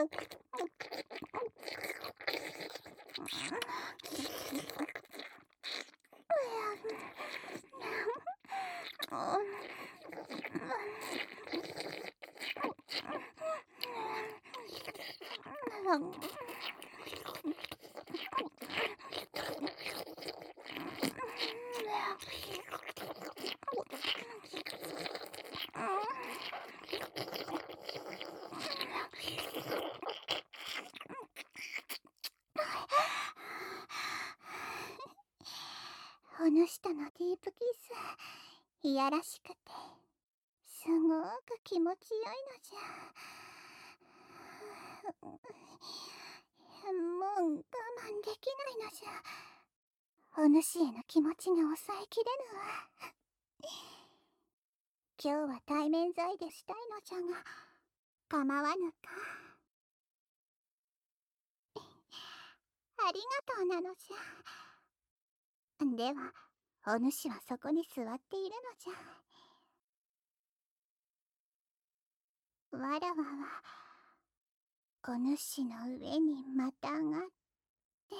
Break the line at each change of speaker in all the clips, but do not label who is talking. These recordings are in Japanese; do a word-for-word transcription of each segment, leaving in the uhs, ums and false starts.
お主とのディープキス、いやらしくてすごく気持ちよいのじゃ。もう我慢できないのじゃ。お主への気持ちが抑えきれぬわ。今日は対面罪でしたいのじゃが構わぬか。ありがとうなのじゃ。ではお主はそこに座っているのじゃ。わらわはお主の上にまたがって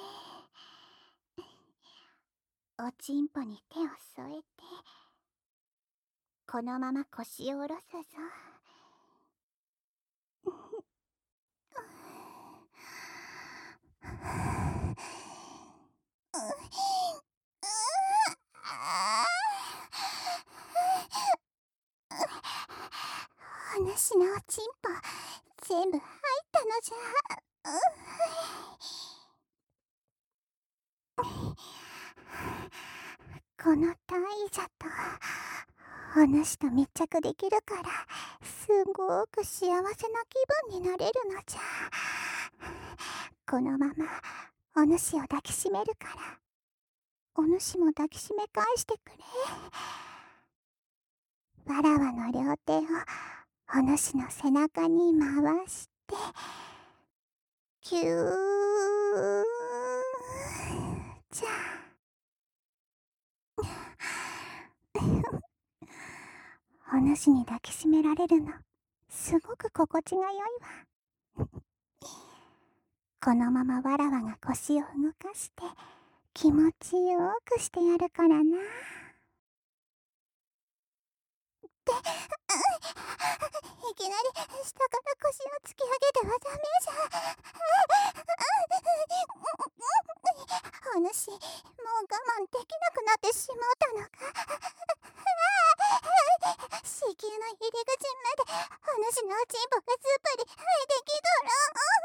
おちんぽに手を添えてこのまま腰を下ろすぞ。お主のおちんぽ全部入ったのじゃ。この大尉じゃとお主と密着できるからすごく幸せな気分になれるのじゃ。このままお主を抱きしめるからお主も抱きしめ返してくれ。わらわの両手をお主の背中に回してキューじゃ。お主に抱きしめられるのすごく心地がよいわ。このままわらわが腰を動かして気持ちよくしてやるからな。っていきなり下から腰を突き上げてはダメじゃ。お主もう我慢できなくなってしまったのか。子宮の入り口までお主のおちんぽがすっぽり入ってきとる。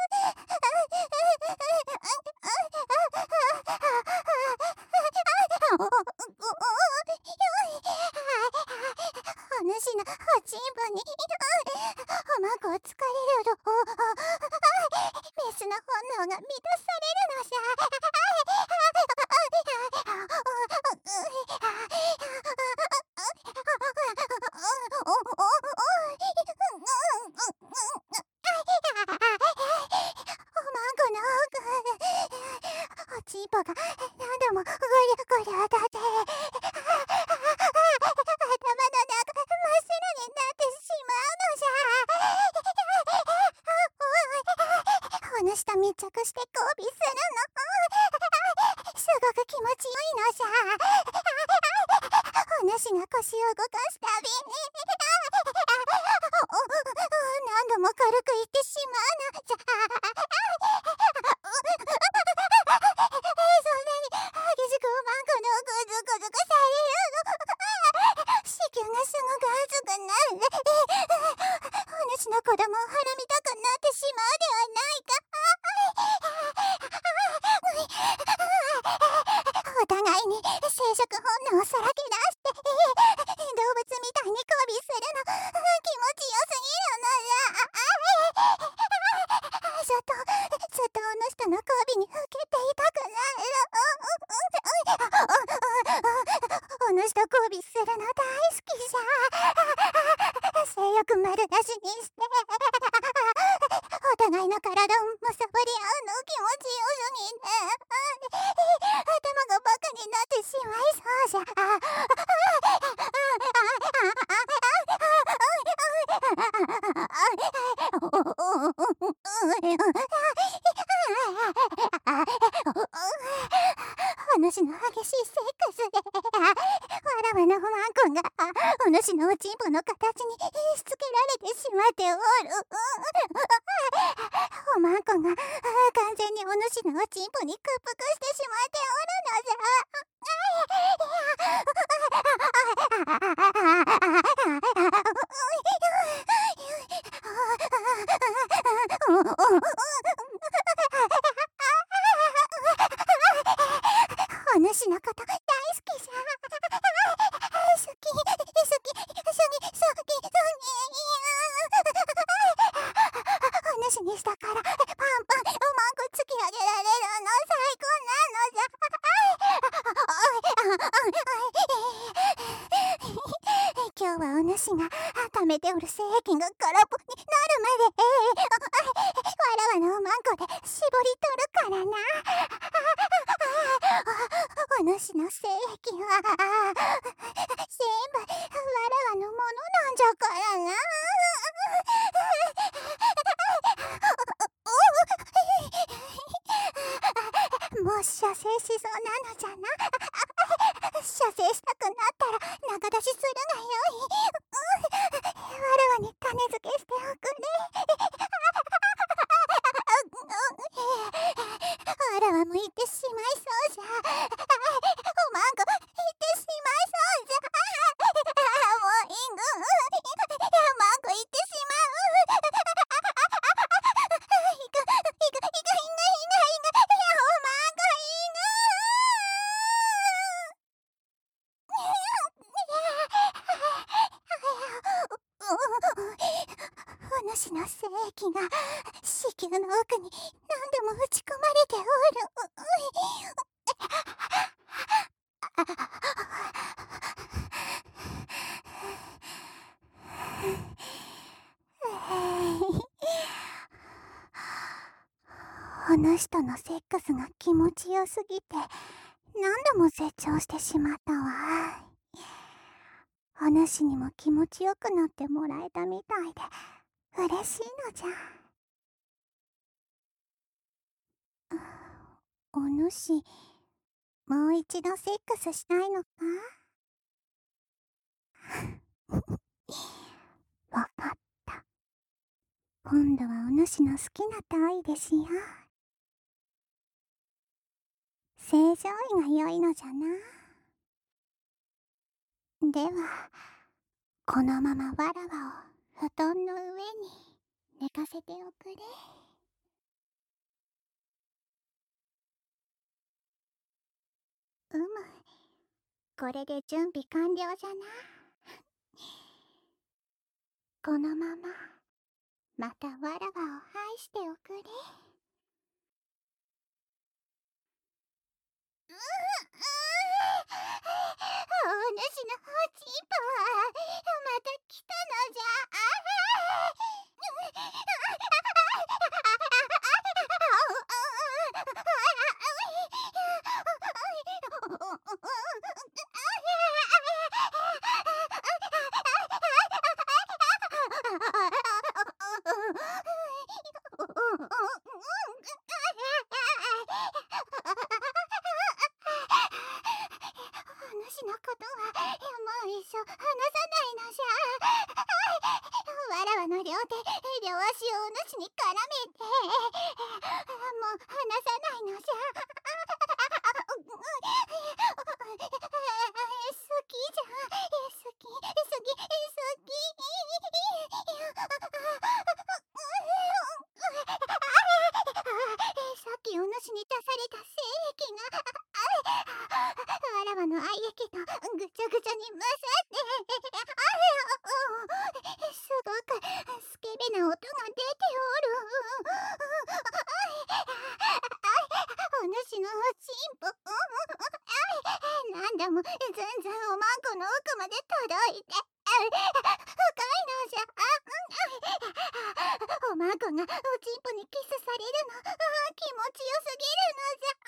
お主のおちんぽにおまごをつかれるとメスの本能が満たされるのじゃ。おちんぽが何度もゴリゴリ当たって頭の中真っ白になってしまうのじゃ。お主と密着して交尾するのすごく気持ちよいのじゃ。お主が腰を動かすたびに何度も軽く言ってしまうのじゃ。そんなに激しくおまんこのをグズグズくされるの子宮がすごく熱くなる。お主の子供をはらみたくなってしまうではないか。お互いに生殖本能をさらけ出して動物みたいに交尾するの気持ちよすぎるのじゃ。ずっとずっとお主との交尾にふけていたくなる。お主と交尾するの大好きじゃ。性欲丸出しにしてお互いの体をむさぼり合うの気持ちよすぎて頭がバカになってしまいそうじゃ。おれてしまっておる。おまんこが完全にお主のおちんぽに屈服してしまっておるのじゃ。お主のこと大好きじゃ。好き、好き、好き、好き、好き、好き。お主にしたからパンパンおまんこ突き上げられるの最高なのじゃ。今日はお主が溜めておる精液が空っぽになるまでわらわのおまんこで絞り取るからな。お主の精液は全部わらわのものなんじゃからな。もし射精しそうなのじゃな。射精したくなったら中出しするがよい。わらわに種付けしておくれ。わらわも行ってしまいそうじゃ。おまんこ行ってしまいそうじゃ。もういいぐ。おまんこ行ってしまう。いく、いく、いく、いく、いく、いく、いく、おまんこいぐ。お主の精液が子宮の奥に何度も打ち込まれておる。お主とのセックスが気持ちよすぎて何度も絶頂してしまったわ。お主にも気持ちよくなってもらえたみたいで嬉しいのじゃ。お主、もう一度セックスしたいのか？わかった。今度はお主の好きな体位でしよう。正常位が良いのじゃな。では、このままわらわを布団の上に寝かせておくれ。うむ、これで準備完了じゃな。このまままたわらわを愛しておくれ。ううお主のおちんぽはまた来たのじゃ。お主のことはもう一生離さないのじゃ。わらわの両手両足をお主に絡めてもう離さないのじゃ。好きじゃ。好き好き好き。さっきお主に出された精液がわらわの愛液とぐちゃぐちゃに混ざってすごくスケベな音が出ておる。お主のおちんぽ何度もずんずんおまんこの奥まで届いて深いのじゃ。おまんこがおちんぽにキスされるの気持ちよすぎるのじゃ。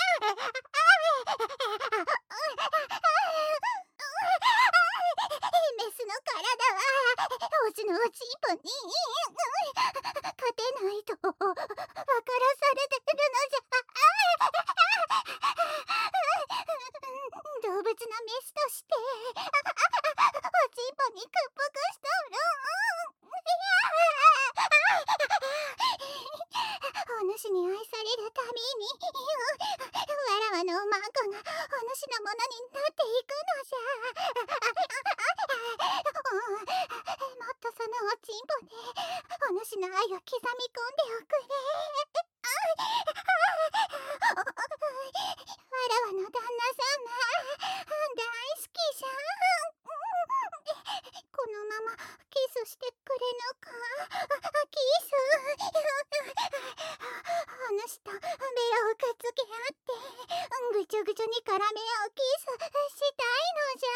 メスの体はオスのおちんぽに勝てないと分からされてるのじゃ。動物のメスとしておちんぽに屈服しとる。 でお主の愛を刻み込んでおくれ。わらわの旦那様大好きじゃ。このままキスしてくれぬか。キスお主とベロをくっつけ合ってぐちゅぐちゅに絡め合うキスしたいのじゃ。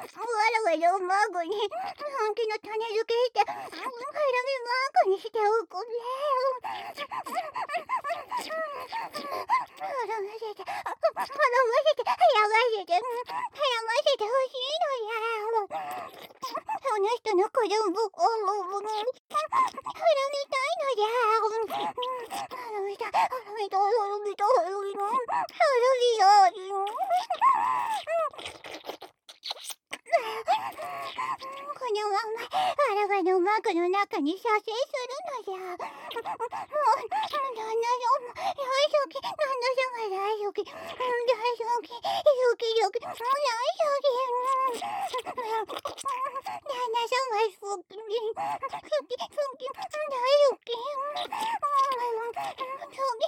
わらわのマークに本気の種付けしてハラミマークにしておくれ。はらませてはらませてはらませてはらませてほしいのや。その人の子供をはらみたいのや。はらみたはらみたはらみたはらみたはらみたこのままわらわのマークの中に射精するのじゃ。もう旦那様大好き、旦那様大好き、大好き、好き好き、大好き、旦那様好き、好き好き、好き、大好き、好き、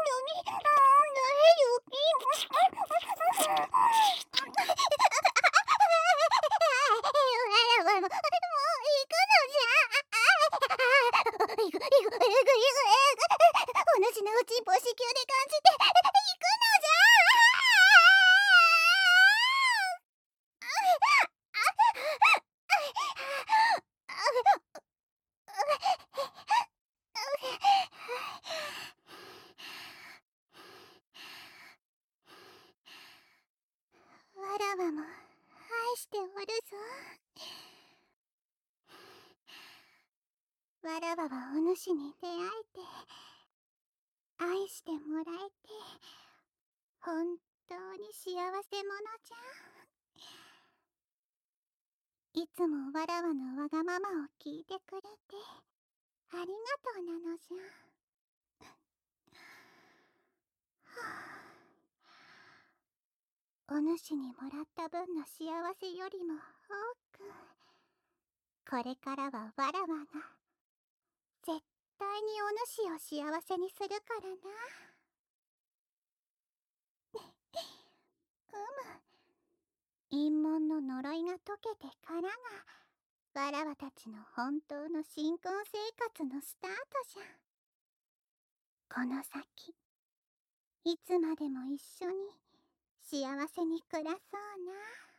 大好き。わらわももう行くのじゃ。行く行く行く行く行く。お主のおちんぽを子宮で感じて行くのじゃ。わらわも愛しておるぞ。わらわはお主に出会えて愛してもらえて本当に幸せ者じゃ。いつもわらわのわがままを聞いてくれてありがとうなのじゃ。お主にもらった分の幸せよりも多く、これからはわらわが絶対にお主を幸せにするからな。うむ、陰門の呪いが解けてからがわらわたちの本当の新婚生活のスタートじゃ。この先いつまでも一緒に幸せに暮らそうな。